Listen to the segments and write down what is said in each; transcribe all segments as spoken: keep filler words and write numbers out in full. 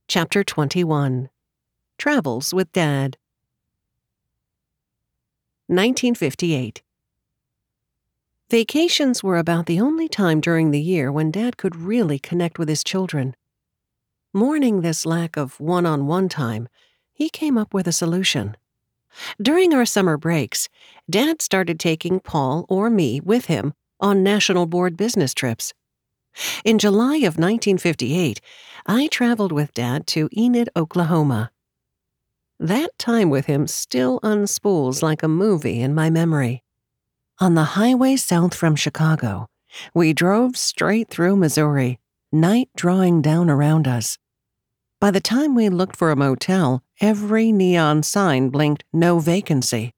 Chapter twenty-one. Travels with Dad. nineteen fifty-eight. Vacations were about the only time during the year when Dad could really connect with his children. Mourning this lack of one-on-one time, he came up with a solution. During our summer breaks, Dad started taking Paul or me with him on National Board business trips. In July of nineteen fifty-eight, I traveled with Dad to Enid, Oklahoma. That time with him still unspools like a movie in my memory. On the highway south from Chicago, we drove straight through Missouri, night drawing down around us. By the time we looked for a motel, every neon sign blinked no vacancy.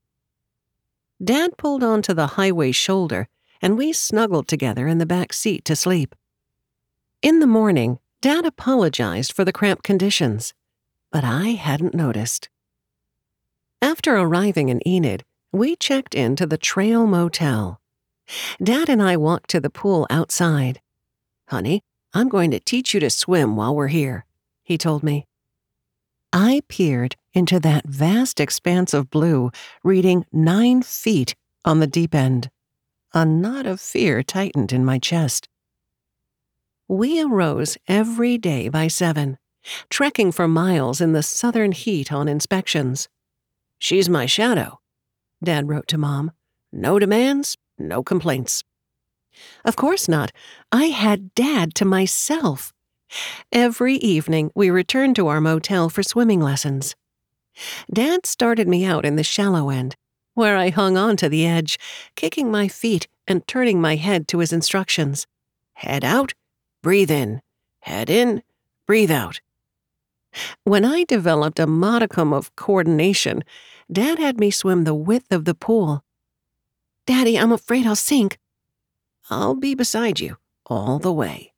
Dad pulled onto the highway shoulder, and we snuggled together in the back seat to sleep. In the morning, Dad apologized for the cramped conditions, but I hadn't noticed. After arriving in Enid, we checked into the Trail Motel. Dad and I walked to the pool outside. "Honey, I'm going to teach you to swim while we're here," he told me. I peered into that vast expanse of blue, reading nine feet on the deep end. A knot of fear tightened in my chest. We arose every day by seven, trekking for miles in the southern heat on inspections. "She's my shadow," Dad wrote to Mom. "No demands, no complaints." Of course not. I had Dad to myself. Every evening, we returned to our motel for swimming lessons. Dad started me out in the shallow end, where I hung on to the edge, kicking my feet and turning my head to his instructions. Head out, breathe in. Head in, breathe out. When I developed a modicum of coordination, Dad had me swim the width of the pool. "Daddy, I'm afraid I'll sink." "I'll be beside you all the way."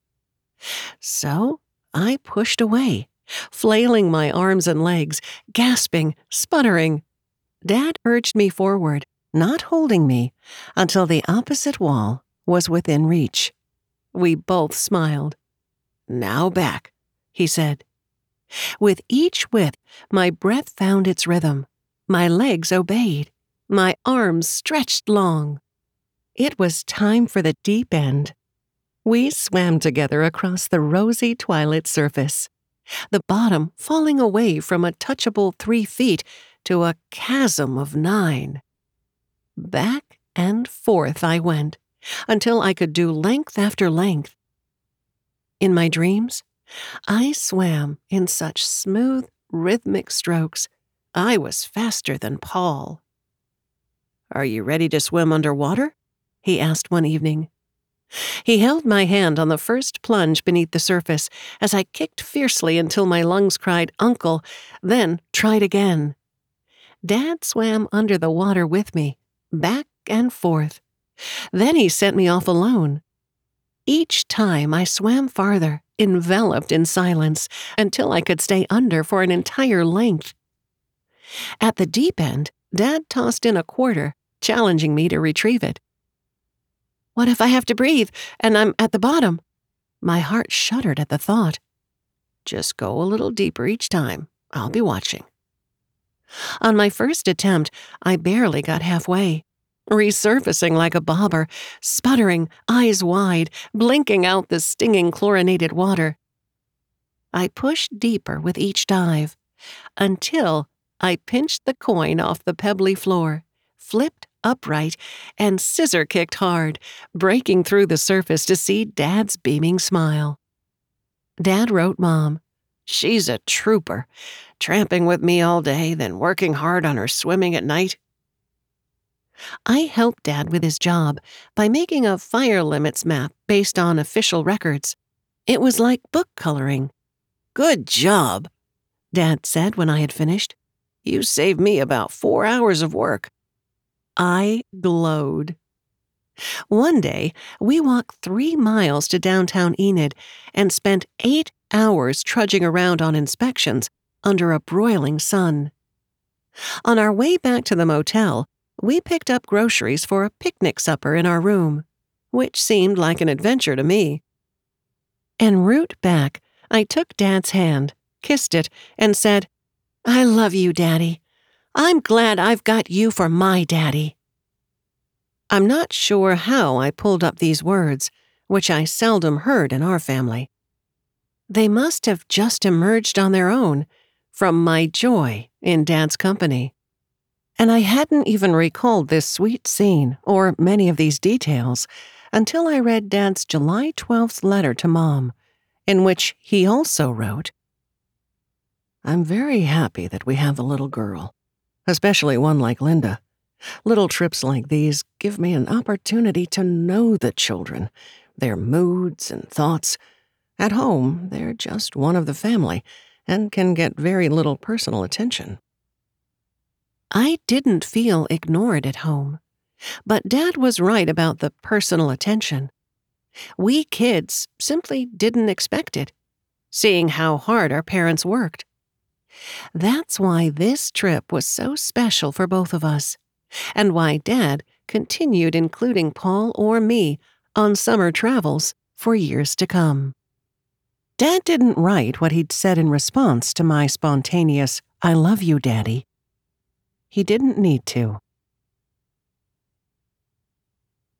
So I pushed away, flailing my arms and legs, gasping, sputtering. Dad urged me forward, not holding me, until the opposite wall was within reach. We both smiled. "Now back," he said. With each width, my breath found its rhythm. My legs obeyed. My arms stretched long. It was time for the deep end. We swam together across the rosy twilight surface, the bottom falling away from a touchable three feet to a chasm of nine. Back and forth I went, until I could do length after length. In my dreams, I swam in such smooth, rhythmic strokes, I was faster than Paul. "Are you ready to swim underwater?" he asked one evening. He held my hand on the first plunge beneath the surface as I kicked fiercely until my lungs cried, "Uncle," then tried again. Dad swam under the water with me, back and forth. Then he sent me off alone. Each time I swam farther, enveloped in silence, until I could stay under for an entire length. At the deep end, Dad tossed in a quarter, challenging me to retrieve it. "What if I have to breathe, and I'm at the bottom?" My heart shuddered at the thought. "Just go a little deeper each time. I'll be watching." On my first attempt, I barely got halfway, resurfacing like a bobber, sputtering, eyes wide, blinking out the stinging chlorinated water. I pushed deeper with each dive, until I pinched the coin off the pebbly floor, flipped upright, and scissor-kicked hard, breaking through the surface to see Dad's beaming smile. Dad wrote Mom, "She's a trooper, tramping with me all day, then working hard on her swimming at night." I helped Dad with his job by making a fire limits map based on official records. It was like book coloring. "Good job," Dad said when I had finished. "You saved me about four hours of work." I glowed. One day, we walked three miles to downtown Enid and spent eight hours trudging around on inspections under a broiling sun. On our way back to the motel, we picked up groceries for a picnic supper in our room, which seemed like an adventure to me. En route back, I took Dad's hand, kissed it, and said, "I love you, Daddy. I'm glad I've got you for my daddy." I'm not sure how I pulled up these words, which I seldom heard in our family. They must have just emerged on their own from my joy in Dad's company. And I hadn't even recalled this sweet scene or many of these details until I read Dad's July twelfth letter to Mom, in which he also wrote, "I'm very happy that we have a little girl, especially one like Linda. Little trips like these give me an opportunity to know the children, their moods and thoughts. At home, they're just one of the family and can get very little personal attention." I didn't feel ignored at home, but Dad was right about the personal attention. We kids simply didn't expect it, seeing how hard our parents worked. That's why this trip was so special for both of us, and why Dad continued including Paul or me on summer travels for years to come. Dad didn't write what he'd said in response to my spontaneous, "I love you, Daddy." He didn't need to.